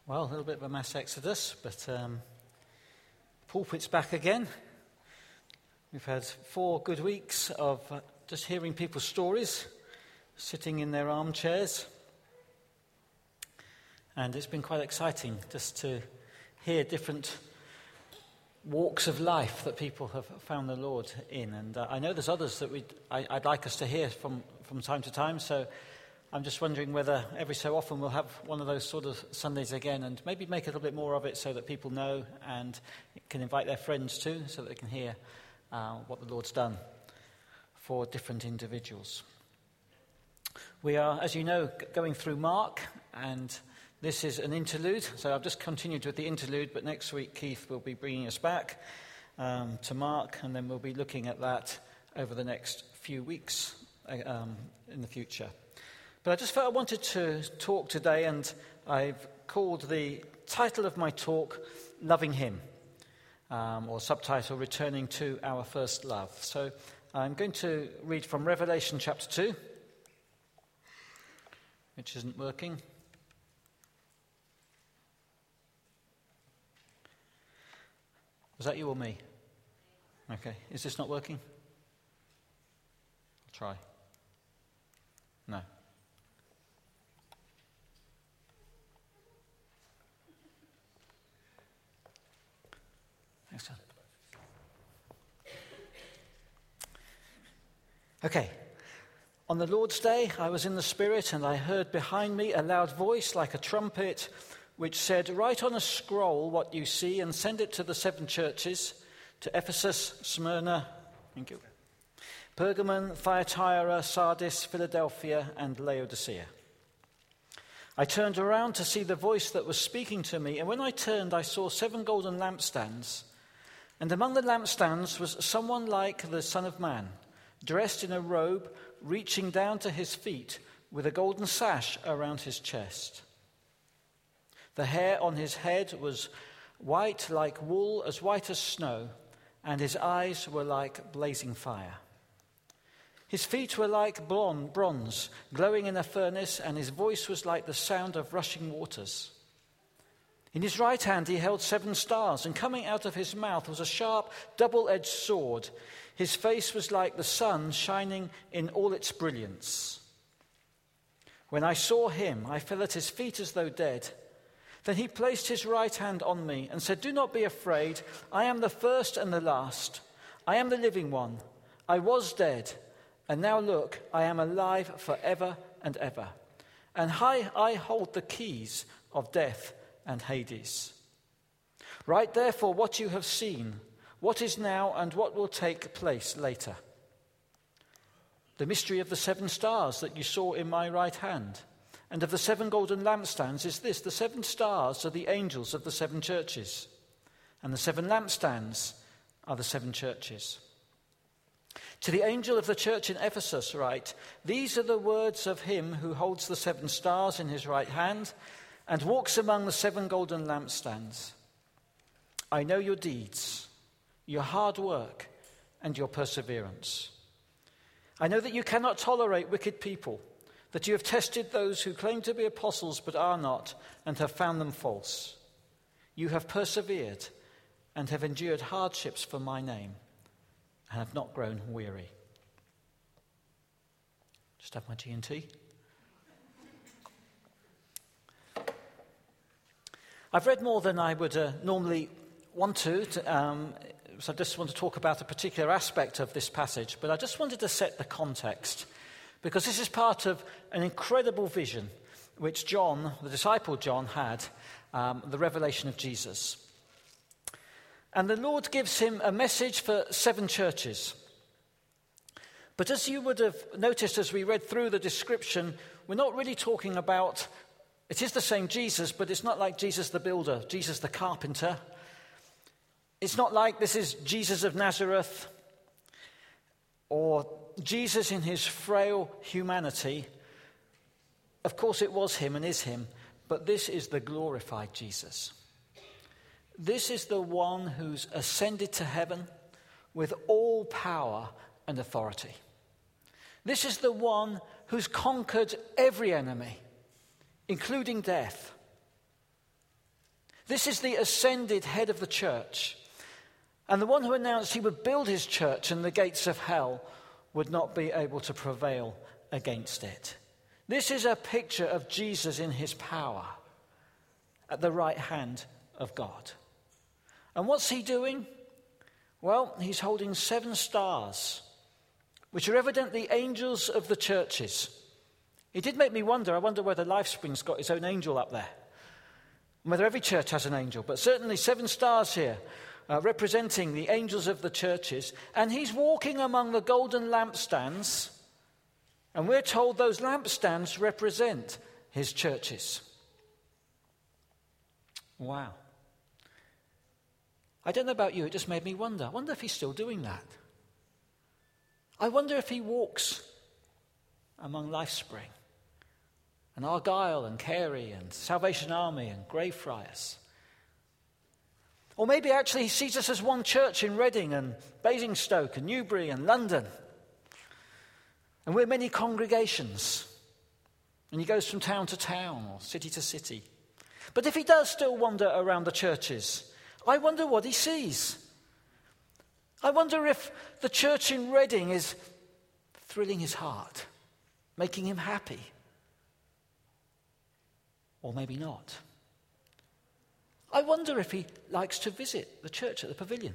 Well, a little bit of a mass exodus, but pulpit's back again. We've had 4 good weeks of just hearing people's stories, sitting in their armchairs. And it's been quite exciting just to hear different walks of life that people have found the Lord in. And I know there's others that I'd like us to hear from time to time, so I'm just wondering whether every so often we'll have one of those sort of Sundays again and maybe make a little bit more of it so that people know and can invite their friends too so that they can hear what the Lord's done for different individuals. We are, as you know, going through Mark, and this is an interlude. So I've just continued with the interlude, but next week Keith will be bringing us back to Mark, and then we'll be looking at that over the next few weeks in the future. But I just felt I wanted to talk today, and I've called the title of my talk, Loving Him, or subtitle, Returning to Our First Love. So I'm going to read from Revelation chapter 2, which isn't working. Was that you or me? Okay, is this not working? I'll try. No. Excellent. Okay. On the Lord's day, I was in the Spirit, and I heard behind me a loud voice like a trumpet, which said, "Write on a scroll what you see and send it to the 7 churches, to Ephesus, Smyrna, thank you, Pergamon, Thyatira, Sardis, Philadelphia, and Laodicea." I turned around to see the voice that was speaking to me, and when I turned, I saw 7 golden lampstands. And among the lampstands was someone like the Son of Man, dressed in a robe reaching down to his feet, with a golden sash around his chest. The hair on his head was white like wool, as white as snow, and his eyes were like blazing fire. His feet were like bronze, glowing in a furnace, and his voice was like the sound of rushing waters. In his right hand he held 7 stars, and coming out of his mouth was a sharp, double-edged sword. His face was like the sun shining in all its brilliance. When I saw him, I fell at his feet as though dead. Then he placed his right hand on me and said, "Do not be afraid. I am the first and the last. I am the living one. I was dead, and now look, I am alive forever and ever. And I hold the keys of death and Hades. Write therefore what you have seen, what is now and what will take place later. The mystery of the 7 stars that you saw in my right hand, and of the 7 golden lampstands is this: the 7 stars are the angels of the 7 churches, and the 7 lampstands are the 7 churches. To the angel of the church in Ephesus write, these are the words of him who holds the 7 stars in his right hand and walks among the 7 golden lampstands. I know your deeds, your hard work, and your perseverance. I know that you cannot tolerate wicked people, that you have tested those who claim to be apostles but are not, and have found them false. You have persevered and have endured hardships for my name, and have not grown weary. Just have my G&T. I've read more than I would normally want to, so I just want to talk about a particular aspect of this passage, but I just wanted to set the context, because this is part of an incredible vision which John, the disciple John, had, the revelation of Jesus. And the Lord gives him a message for 7 churches. But as you would have noticed as we read through the description, we're not really talking about, it is the same Jesus, but it's not like Jesus the builder, Jesus the carpenter. It's not like this is Jesus of Nazareth or Jesus in his frail humanity. Of course it was him and is him, but this is the glorified Jesus. This is the one who's ascended to heaven with all power and authority. This is the one who's conquered every enemy, including death. This is the ascended head of the church, and the one who announced he would build his church and the gates of hell would not be able to prevail against it. This is a picture of Jesus in his power at the right hand of God. And what's he doing? Well, he's holding 7 stars, which are evidently angels of the churches. It did make me wonder. I wonder whether LifeSpring's got its own angel up there. Whether every church has an angel, but certainly 7 stars here representing the angels of the churches. And he's walking among the golden lampstands, and we're told those lampstands represent his churches. Wow. I don't know about you, it just made me wonder. I wonder if he's still doing that. I wonder if he walks among LifeSpring and Argyle and Carey and Salvation Army and Greyfriars. Or maybe actually he sees us as one church in Reading and Basingstoke and Newbury and London. And we're many congregations. And he goes from town to town or city to city. But if he does still wander around the churches, I wonder what he sees. I wonder if the church in Reading is thrilling his heart, making him happy. Or maybe not. I wonder if he likes to visit the church at the Pavilion.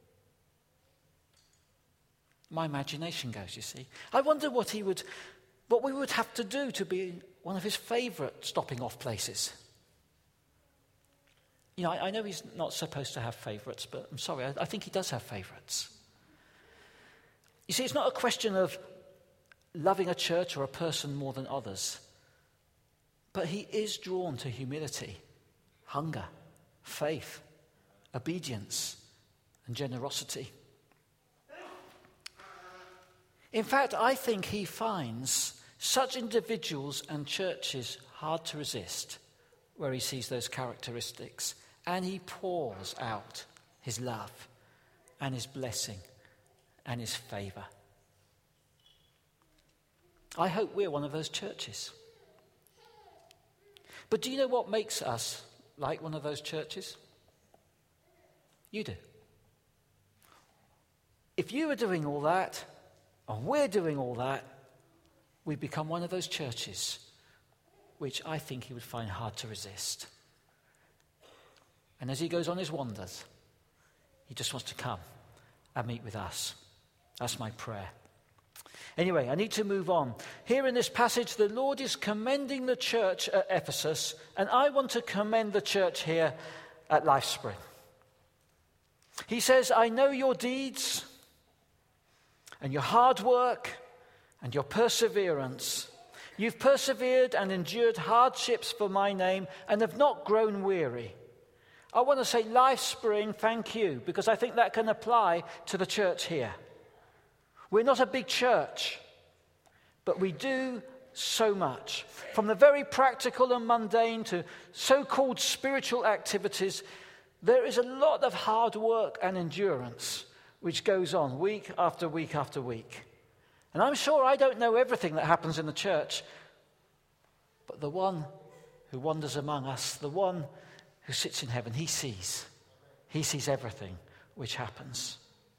My imagination goes, you see. I wonder what we would have to do to be one of his favourite stopping off places. You know, I know he's not supposed to have favourites, but I'm sorry, I think he does have favourites. You see, it's not a question of loving a church or a person more than others. But he is drawn to humility, hunger, faith, obedience, and generosity. In fact, I think he finds such individuals and churches hard to resist where he sees those characteristics, and he pours out his love and his blessing and his favour. I hope we're one of those churches. But do you know what makes us like one of those churches? You do. If you were doing all that, and we're doing all that, we become one of those churches which I think he would find hard to resist. And as he goes on his wanders, he just wants to come and meet with us. That's my prayer. Anyway, I need to move on. Here in this passage, the Lord is commending the church at Ephesus, and I want to commend the church here at LifeSpring. He says, I know your deeds and your hard work and your perseverance. You've persevered and endured hardships for my name and have not grown weary. I want to say, LifeSpring, thank you, because I think that can apply to the church here. We're not a big church, but we do so much. From the very practical and mundane to so-called spiritual activities, there is a lot of hard work and endurance which goes on week after week after week. And I'm sure I don't know everything that happens in the church, but the one who wanders among us, the one who sits in heaven, he sees everything which happens.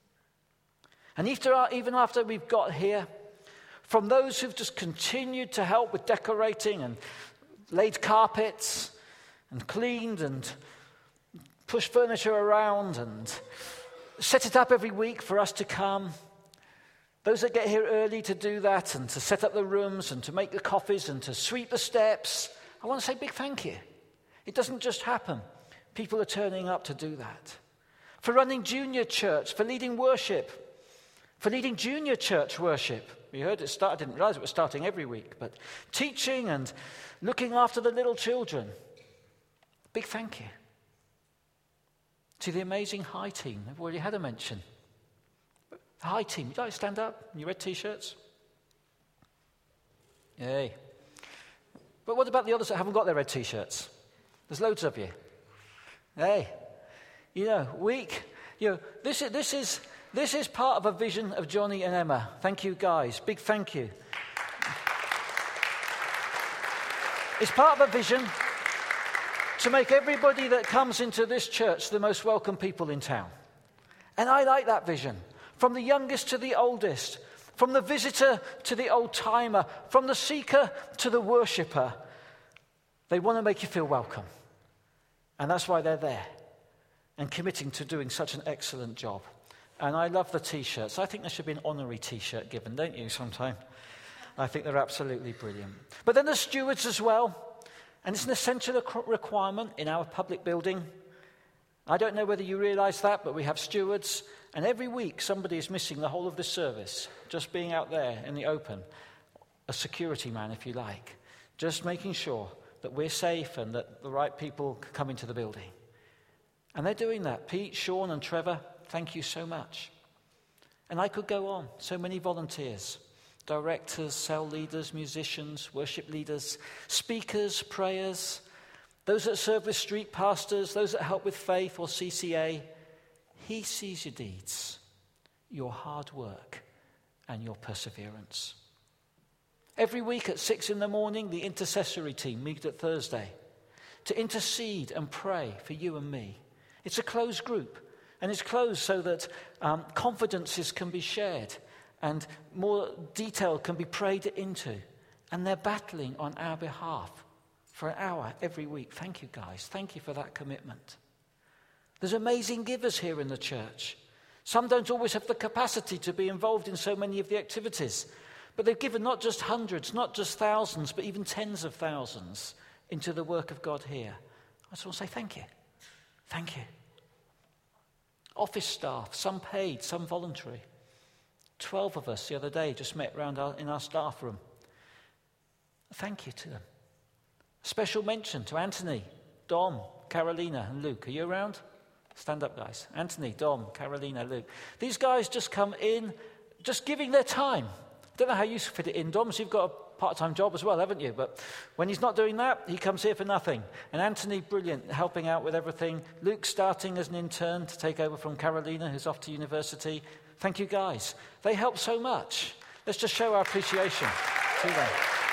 And even after we've got here, from those who've just continued to help with decorating and laid carpets and cleaned and pushed furniture around and set it up every week for us to come, those that get here early to do that and to set up the rooms and to make the coffees and to sweep the steps, I want to say a big thank you. It doesn't just happen. People are turning up to do that. For running junior church, for leading worship, for leading junior church worship. We heard it start. I didn't realize it was starting every week, but teaching and looking after the little children. Big thank you. To the amazing high team. I've already had a mention. The high team. Would you like to stand up in your red t-shirts? Yay. But what about the others that haven't got their red t-shirts? There's loads of you. Hey. This is part of a vision of Johnny and Emma. Thank you, guys. Big thank you. It's part of a vision. to make everybody that comes into this church the most welcome people in town. And I like that vision. From the youngest to the oldest, from the visitor to the old-timer, from the seeker to the worshipper, they want to make you feel welcome. And that's why they're there and committing to doing such an excellent job. And I love the T-shirts. I think there should be an honorary T-shirt given, don't you, sometime? I think they're absolutely brilliant. But then there's stewards as well. And it's an essential requirement in our public building. I don't know whether you realize that, but we have stewards. And every week somebody is missing the whole of this service, just being out there in the open. A security man, if you like. Just making sure that we're safe and that the right people come into the building. And they're doing that. Pete, Sean and Trevor, thank you so much. And I could go on. So many volunteers. Directors, cell leaders, musicians, worship leaders, speakers, prayers, those that serve with street pastors, those that help with faith or CCA. He sees your deeds, your hard work, and your perseverance. Every week at 6 a.m, the intercessory team meet at Thursday to intercede and pray for you and me. It's a closed group, and it's closed so that confidences can be shared and more detail can be prayed into. And they're battling on our behalf for an hour every week. Thank you, guys. Thank you for that commitment. There's amazing givers here in the church. Some don't always have the capacity to be involved in so many of the activities. But they've given not just hundreds, not just thousands, but even tens of thousands into the work of God here. I just want to say thank you. Thank you. Office staff, some paid, some voluntary. 12 of us the other day just met round in our staff room. Thank you to them. Special mention to Anthony, Dom, Carolina and Luke. Are you around? Stand up, guys. Anthony, Dom, Carolina, Luke. These guys just come in, just giving their time. Don't know how you fit it in, Dom, so you've got a part-time job as well, haven't you? But when he's not doing that, he comes here for nothing. And Anthony, brilliant, helping out with everything. Luke starting as an intern to take over from Carolina, who's off to university. Thank you, guys. They help so much. Let's just show our appreciation to them.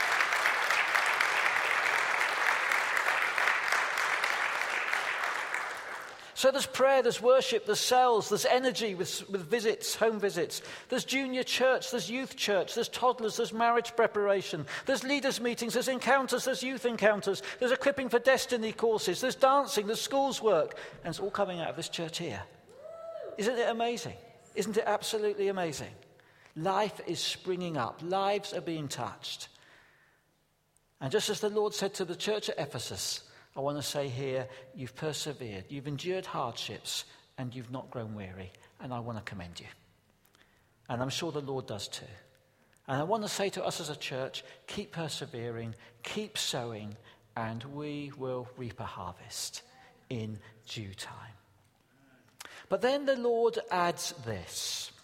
So there's prayer, there's worship, there's cells, there's energy with visits, home visits. There's junior church, there's youth church, there's toddlers, there's marriage preparation. There's leaders meetings, there's encounters, there's youth encounters. There's equipping for destiny courses, there's dancing, there's schools work. And it's all coming out of this church here. Isn't it amazing? Isn't it absolutely amazing? Life is springing up. Lives are being touched. And just as the Lord said to the church at Ephesus, I want to say here, you've persevered, you've endured hardships, and you've not grown weary. And I want to commend you. And I'm sure the Lord does too. And I want to say to us as a church, keep persevering, keep sowing, and we will reap a harvest in due time. But then the Lord adds this.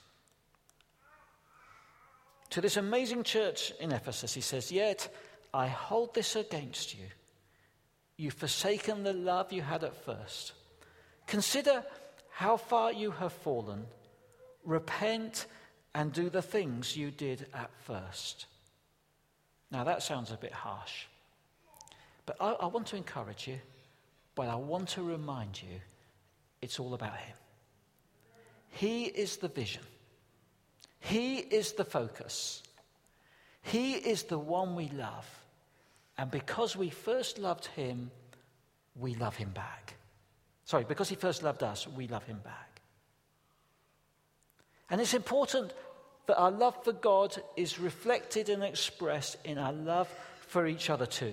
To this amazing church in Ephesus, he says, yet I hold this against you. You've forsaken the love you had at first. Consider how far you have fallen. Repent and do the things you did at first. Now that sounds a bit harsh. But I want to encourage you. But I want to remind you, it's all about him. He is the vision. He is the focus. He is the one we love. And because we first loved him, we love him back. Sorry, because he first loved us, we love him back. And it's important that our love for God is reflected and expressed in our love for each other too.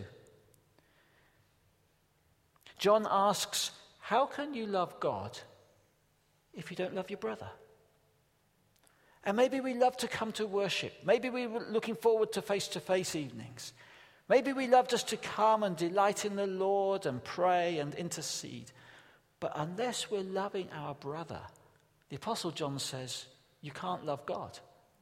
John asks, how can you love God if you don't love your brother? And maybe we love to come to worship. Maybe we're looking forward to face-to-face evenings. Maybe we love just to come and delight in the Lord and pray and intercede. But unless we're loving our brother, the Apostle John says, you can't love God.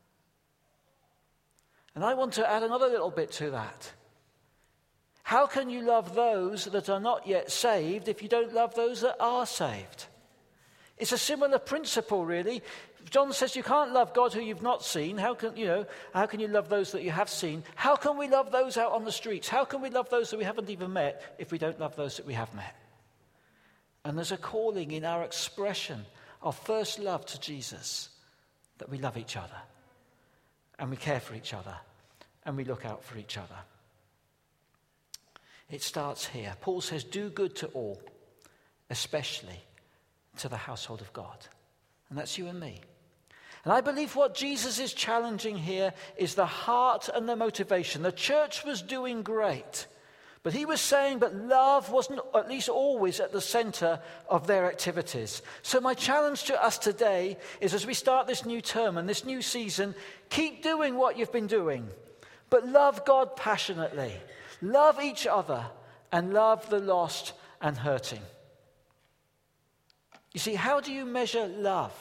And I want to add another little bit to that. How can you love those that are not yet saved if you don't love those that are saved? It's a similar principle, really. John says you can't love God who you've not seen. How can you love those that you have seen? How can we love those out on the streets? How can we love those that we haven't even met if we don't love those that we have met? And there's a calling in our expression of first love to Jesus that we love each other and we care for each other and we look out for each other. It starts here. Paul says, do good to all, especially to the household of God. And that's you and me. And I believe what Jesus is challenging here is the heart and the motivation. The church was doing great, but he was saying that love wasn't at least always at the center of their activities. So my challenge to us today is, as we start this new term and this new season, keep doing what you've been doing, but love God passionately, love each other, and love the lost and hurting. You see, how do you measure love?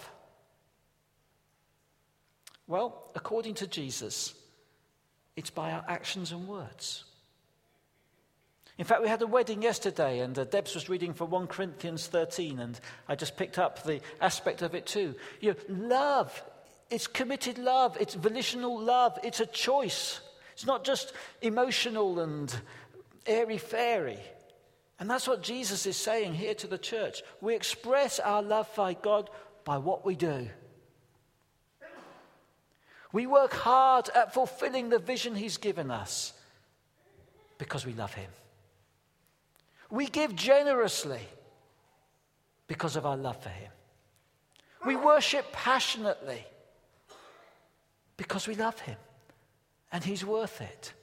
Well, according to Jesus, it's by our actions and words. In fact, we had a wedding yesterday, and Debs was reading from 1 Corinthians 13, and I just picked up the aspect of it too. Love, it's committed love, it's volitional love, it's a choice. It's not just emotional and airy-fairy. And that's what Jesus is saying here to the church. We express our love for God by what we do. We work hard at fulfilling the vision he's given us because we love him. We give generously because of our love for him. We worship passionately because we love him and he's worth it.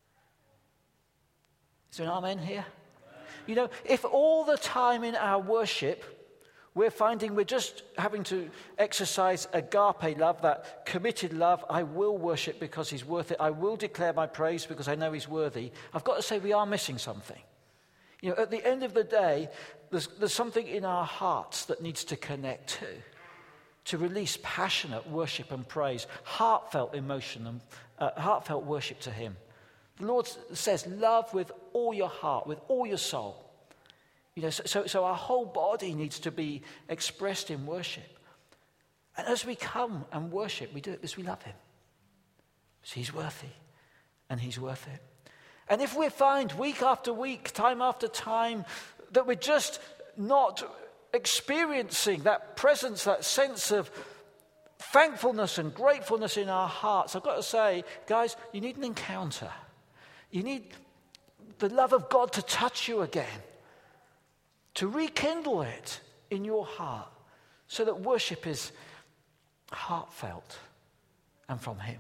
Is there an amen here? You know, if all the time in our worship we're finding we're just having to exercise agape love, that committed love, I will worship because he's worth it, I will declare my praise because I know he's worthy, I've got to say we are missing something. You know, at the end of the day, there's something in our hearts that needs to connect to release passionate worship and praise, heartfelt emotion and heartfelt worship to him. The Lord says, love with all your heart, with all your soul. You know, so our whole body needs to be expressed in worship. And as we come and worship, we do it because we love him. Because he's worthy and he's worth it. And if we find week after week, time after time, that we're just not experiencing that presence, that sense of thankfulness and gratefulness in our hearts, I've got to say, guys, you need an encounter. You need the love of God to touch you again, to rekindle it in your heart so that worship is heartfelt and from him.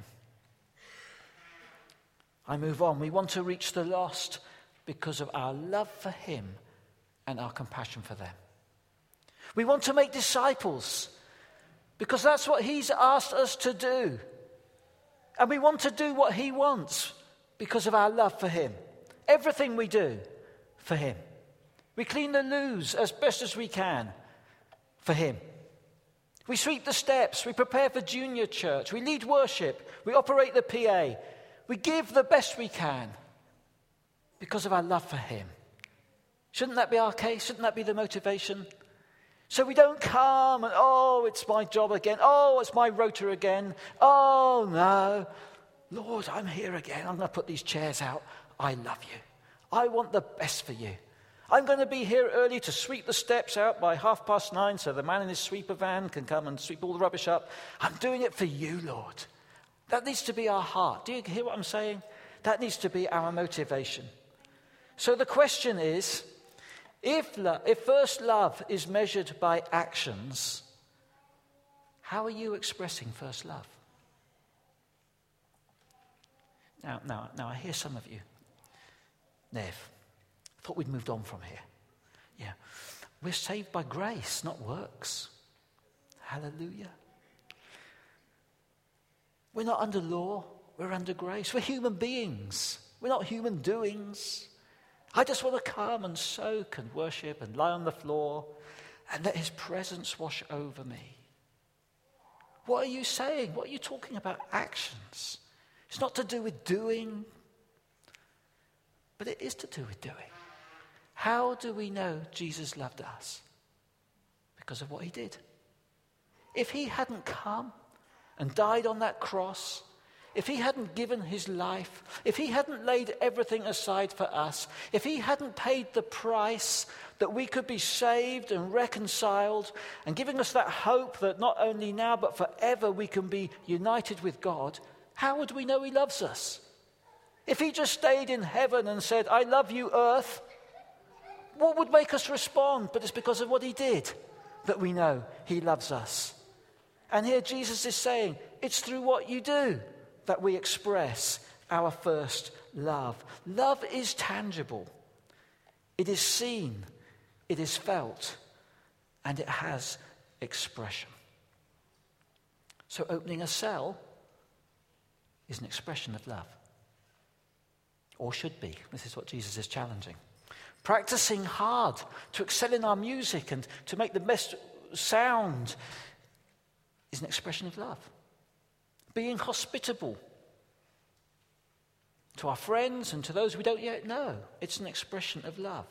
I move on. We want to reach the lost because of our love for him and our compassion for them. We want to make disciples because that's what he's asked us to do. And we want to do what he wants because of our love for him. Everything we do for him. We clean the loos as best as we can for him. We sweep the steps. We prepare for junior church. We lead worship. We operate the PA. We give the best we can because of our love for him. Shouldn't that be our case? Shouldn't that be the motivation? So we don't come and, oh, it's my job again. Oh, it's my rota again. Oh, no. Lord, I'm here again. I'm going to put these chairs out. I love you. I want the best for you. I'm going to be here early to sweep the steps out by 9:30 so the man in his sweeper van can come and sweep all the rubbish up. I'm doing it for you, Lord. That needs to be our heart. Do you hear what I'm saying? That needs to be our motivation. So the question is, if first love is measured by actions, how are you expressing first love? Now, I hear some of you. Nev, I thought we'd moved on from here. Yeah. We're saved by grace, not works. Hallelujah. We're not under law, we're under grace. We're human beings. We're not human doings. I just want to come and soak and worship and lie on the floor and let his presence wash over me. What are you saying? What are you talking about? Actions. It's not to do with doing, but it is to do with doing. How do we know Jesus loved us? Because of what he did. If he hadn't come and died on that cross, if he hadn't given his life, if he hadn't laid everything aside for us, if he hadn't paid the price that we could be saved and reconciled and giving us that hope that not only now but forever we can be united with God, how would we know he loves us? If he just stayed in heaven and said, I love you, earth, what would make us respond? But it's because of what he did that we know he loves us. And here Jesus is saying, it's through what you do that we express our first love. Love is tangible. It is seen. It is felt. And it has expression. So opening a cell is an expression of love. Or should be. This is what Jesus is challenging. Practicing hard to excel in our music and to make the best sound is an expression of love. Being hospitable to our friends and to those we don't yet know, it's an expression of love.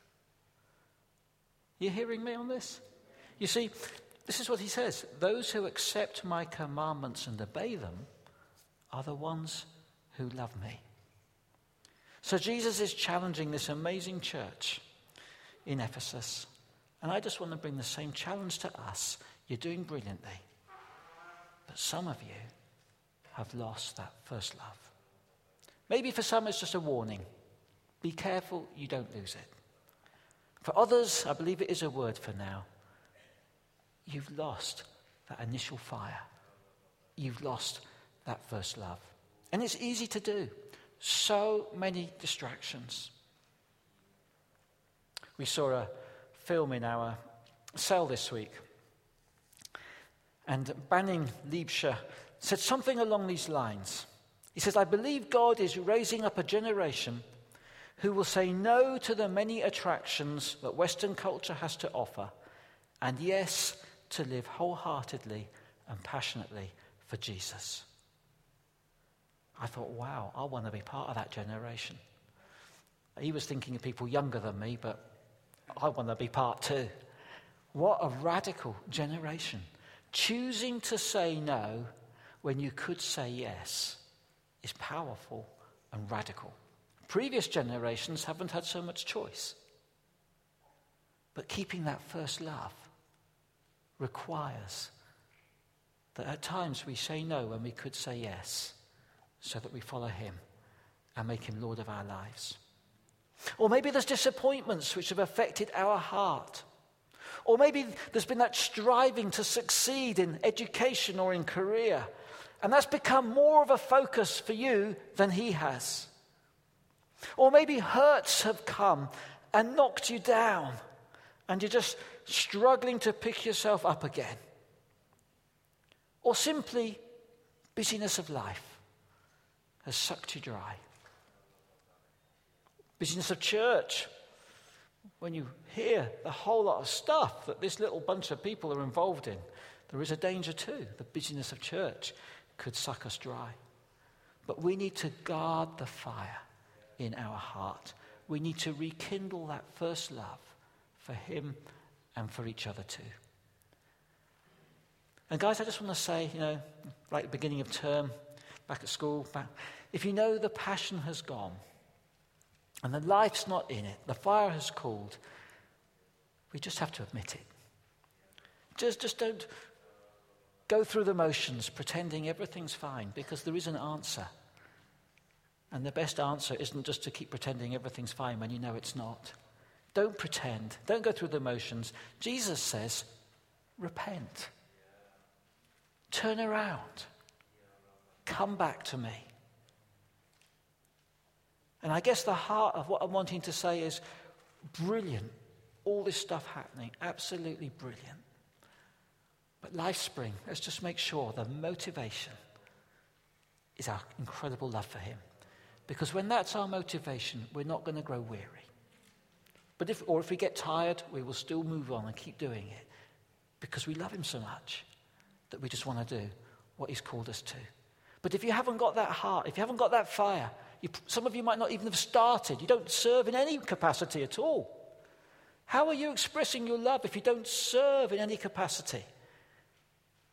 You hearing me on this? You see, this is what he says. Those who accept my commandments and obey them are the ones who love me. So Jesus is challenging this amazing church in Ephesus. And I just want to bring the same challenge to us. You're doing brilliantly. But some of you have lost that first love. Maybe for some it's just a warning. Be careful you don't lose it. For others, I believe it is a word for now. You've lost that initial fire. You've lost that first love. And it's easy to do. So many distractions. We saw a film in our cell this week. And Banning Liebscher said something along these lines. He says, I believe God is raising up a generation who will say no to the many attractions that Western culture has to offer, and yes, to live wholeheartedly and passionately for Jesus. I thought, wow, I want to be part of that generation. He was thinking of people younger than me, but I want to be part too. What a radical generation. Choosing to say no when you could say yes is powerful and radical. Previous generations haven't had so much choice. But keeping that first love requires that at times we say no when we could say yes, so that we follow him and make him Lord of our lives. Or maybe there's disappointments which have affected our heart. Or maybe there's been that striving to succeed in education or in career, and that's become more of a focus for you than he has. Or maybe hurts have come and knocked you down, and you're just struggling to pick yourself up again. Or simply busyness of life has sucked you dry. Busyness of church. When you hear the whole lot of stuff that this little bunch of people are involved in, there is a danger too. The busyness of church could suck us dry. But we need to guard the fire in our heart. We need to rekindle that first love for him and for each other too. And guys, I just want to say, like the beginning of term, back at school, if you know the passion has gone and the life's not in it, the fire has cooled, we just have to admit it. Just don't go through the motions pretending everything's fine, because there is an answer. And the best answer isn't just to keep pretending everything's fine when you know it's not. Don't pretend. Don't go through the motions. Jesus says, repent. Turn around. Come back to me. And I guess the heart of what I'm wanting to say is brilliant. All this stuff happening, absolutely brilliant. But LifeSpring, let's just make sure the motivation is our incredible love for him. Because when that's our motivation, we're not going to grow weary. But if we get tired, we will still move on and keep doing it. Because we love him so much that we just want to do what he's called us to. But if you haven't got that heart, if you haven't got that fire, some of you might not even have started. You don't serve in any capacity at all. How are you expressing your love if you don't serve in any capacity?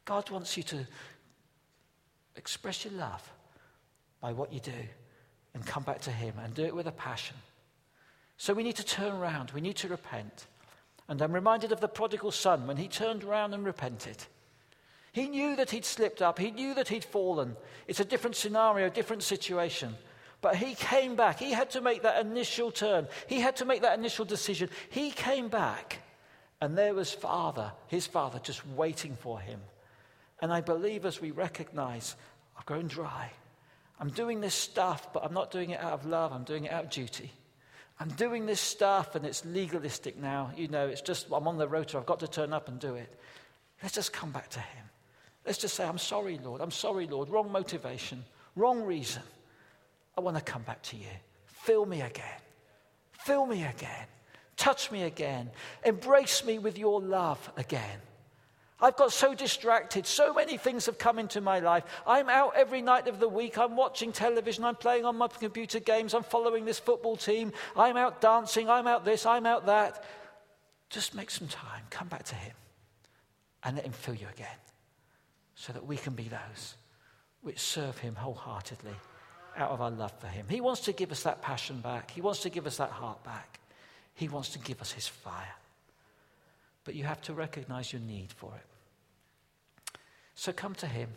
God wants you to express your love by what you do and come back to him and do it with a passion. So we need to turn around. We need to repent. And I'm reminded of the prodigal son when he turned around and repented. He knew that he'd slipped up. He knew that he'd fallen. It's a different scenario, a different situation. But he came back. He had to make that initial turn. He had to make that initial decision. He came back, and there was his father, just waiting for him. And I believe as we recognize, I've grown dry. I'm doing this stuff, but I'm not doing it out of love. I'm doing it out of duty. I'm doing this stuff, and it's legalistic now. It's just, I'm on the rotor. I've got to turn up and do it. Let's just come back to him. Let's just say, I'm sorry, Lord. I'm sorry, Lord. Wrong motivation. Wrong reason. I want to come back to you. Fill me again. Fill me again. Touch me again. Embrace me with your love again. I've got so distracted. So many things have come into my life. I'm out every night of the week. I'm watching television. I'm playing on my computer games. I'm following this football team. I'm out dancing. I'm out this. I'm out that. Just make some time. Come back to him and let him fill you again so that we can be those which serve him wholeheartedly out of our love for him. He wants to give us that passion back. He wants to give us that heart back. He wants to give us his fire. But you have to recognize your need for it. So come to him.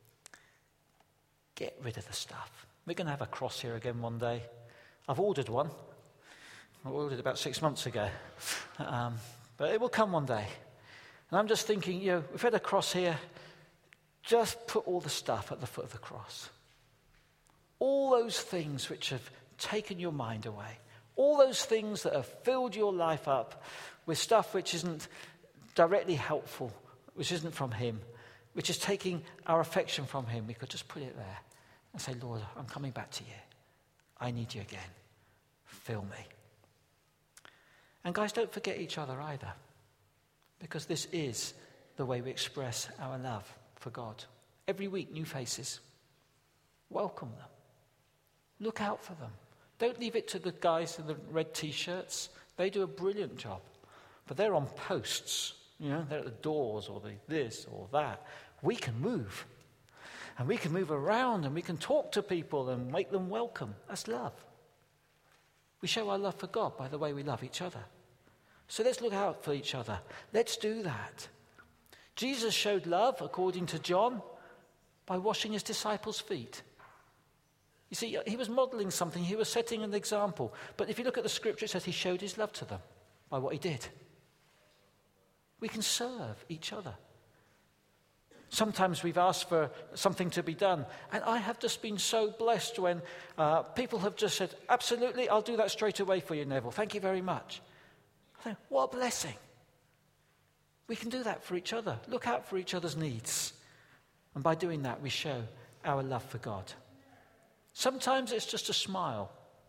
Get rid of the stuff. We're going to have a cross here again one day. I've ordered one. I ordered it about 6 months ago. But it will come one day. And I'm just thinking, we've had a cross here. Just put all the stuff at the foot of the cross. All those things which have taken your mind away. All those things that have filled your life up with stuff which isn't directly helpful, which isn't from him, which is taking our affection from him. We could just put it there and say, Lord, I'm coming back to you. I need you again. Fill me. And guys, don't forget each other either, because this is the way we express our love for God. Every week, new faces. Welcome them. Look out for them. Don't leave it to the guys in the red T-shirts. They do a brilliant job. But they're on posts. They're at the doors or this or that. We can move. And we can move around and we can talk to people and make them welcome. That's love. We show our love for God by the way we love each other. So let's look out for each other. Let's do that. Jesus showed love, according to John, by washing his disciples' feet. You see, he was modeling something. He was setting an example. But if you look at the scripture, it says he showed his love to them by what he did. We can serve each other. Sometimes we've asked for something to be done. And I have just been so blessed when people have just said, absolutely, I'll do that straight away for you, Neville. Thank you very much. I think, what a blessing. We can do that for each other. Look out for each other's needs. And by doing that, we show our love for God. Sometimes it's just a smile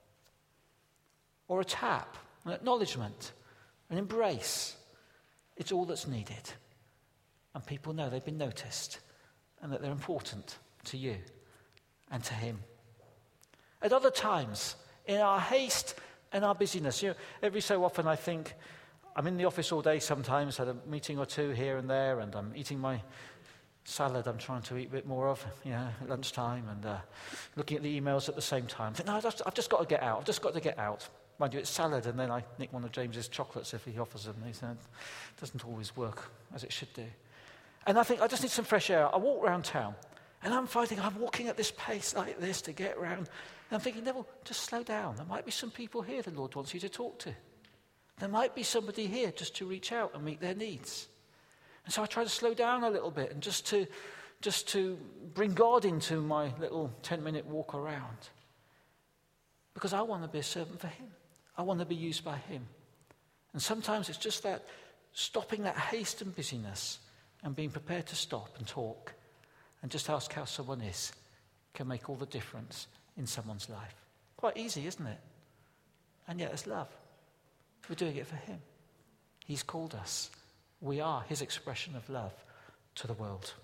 or a tap, an acknowledgement, an embrace. It's all that's needed. And people know they've been noticed and that they're important to you and to him. At other times, in our haste and our busyness, every so often I think, I'm in the office all day sometimes, had a meeting or two here and there, and I'm eating my salad I'm trying to eat a bit more of, at lunchtime, and looking at the emails at the same time. I think, no, I've just got to get out. I've just got to get out. Mind you, it's salad, and then I nick one of James's chocolates if he offers them. He said, it doesn't always work as it should do. And I think, I just need some fresh air. I walk around town, and I'm walking at this pace like this to get around. And I'm thinking, Neville, just slow down. There might be some people here the Lord wants you to talk to. There might be somebody here just to reach out and meet their needs. And so I try to slow down a little bit and just to bring God into my little 10-minute walk around. Because I want to be a servant for him. I want to be used by him. And sometimes it's just that stopping that haste and busyness and being prepared to stop and talk and just ask how someone is can make all the difference in someone's life. Quite easy, isn't it? And yet it's love. We're doing it for him. He's called us. We are his expression of love to the world.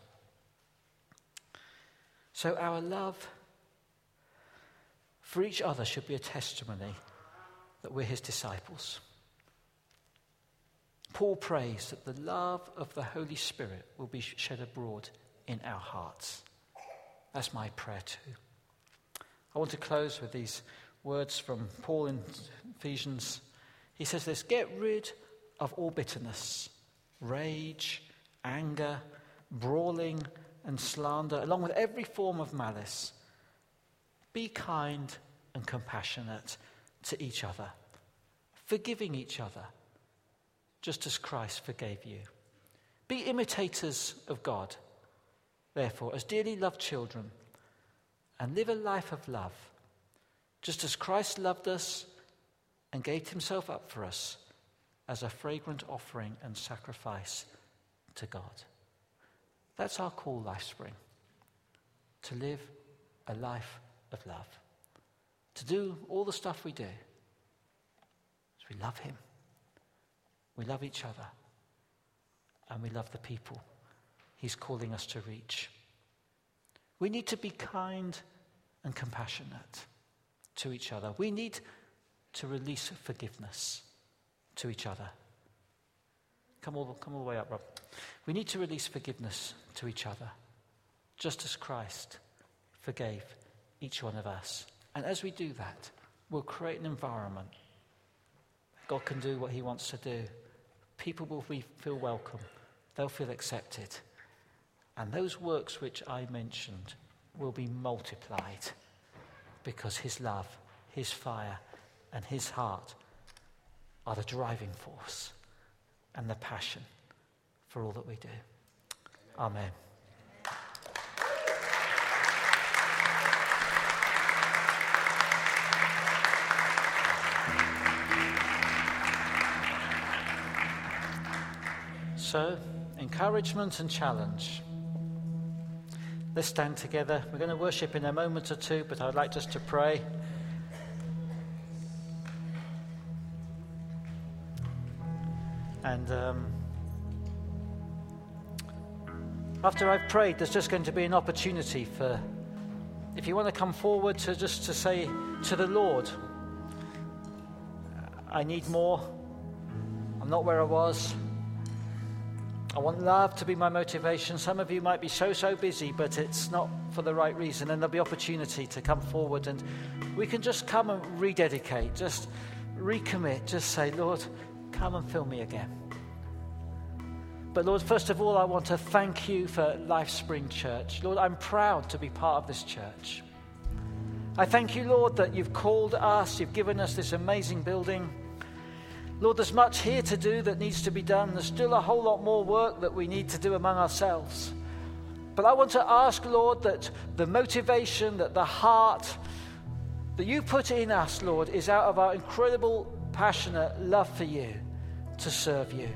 So our love for each other should be a testimony that we're his disciples. Paul prays that the love of the Holy Spirit will be shed abroad in our hearts. That's my prayer too. I want to close with these words from Paul in Ephesians. He says this: get rid of all bitterness, rage, anger, brawling, and slander, along with every form of malice. Be kind and compassionate to each other, forgiving each other, just as Christ forgave you. Be imitators of God, therefore, as dearly loved children, and live a life of love, just as Christ loved us and gave himself up for us as a fragrant offering and sacrifice to God. That's our call, LifeSpring, to live a life of love, to do all the stuff we do. As we love him, we love each other, and we love the people he's calling us to reach. We need to be kind and compassionate to each other. We need to release forgiveness to each other. Come all the way up, Rob. We need to release forgiveness to each other, just as Christ forgave each one of us. And as we do that, we'll create an environment. God can do what he wants to do. People will feel welcome. They'll feel accepted. And those works which I mentioned will be multiplied because his love, his fire, and his heart are the driving force and the passion for all that we do. Amen. So, encouragement and challenge. Let's stand together. We're going to worship in a moment or two, but I'd like just to pray. And after I've prayed, there's just going to be an opportunity for, if you want to come forward, to say to the Lord, I need more. I'm not where I was. I want love to be my motivation. Some of you might be so busy, but it's not for the right reason. And there'll be opportunity to come forward, and we can just come and rededicate, just recommit, just say, Lord, come and fill me again. But Lord, first of all, I want to thank you for LifeSpring Church. Lord, I'm proud to be part of this church. I thank you, Lord, that you've called us, you've given us this amazing building. Lord, there's much here to do that needs to be done. There's still a whole lot more work that we need to do among ourselves. But I want to ask, Lord, that the motivation, that the heart that you put in us, Lord, is out of our incredible, passionate love for you, to serve you.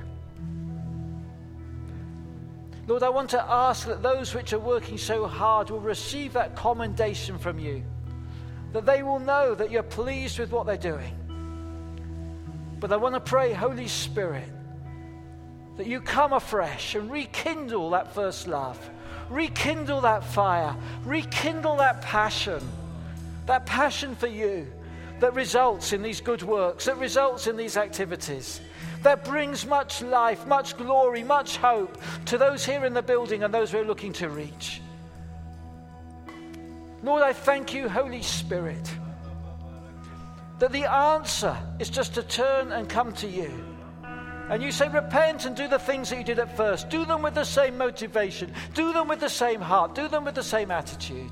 Lord, I want to ask that those which are working so hard will receive that commendation from you, that they will know that you're pleased with what they're doing. But I want to pray, Holy Spirit, that you come afresh and rekindle that first love, rekindle that fire, rekindle that passion for you that results in these good works, that results in these activities, that brings much life, much glory, much hope to those here in the building and those we're looking to reach. Lord, I thank you, Holy Spirit, that the answer is just to turn and come to you. And you say, repent and do the things that you did at first. Do them with the same motivation. Do them with the same heart. Do them with the same attitude.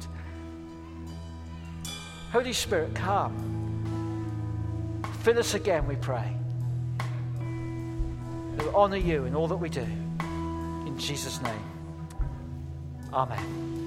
Holy Spirit, come. Fill us again, we pray. We'll honor you in all that we do. In Jesus' name. Amen.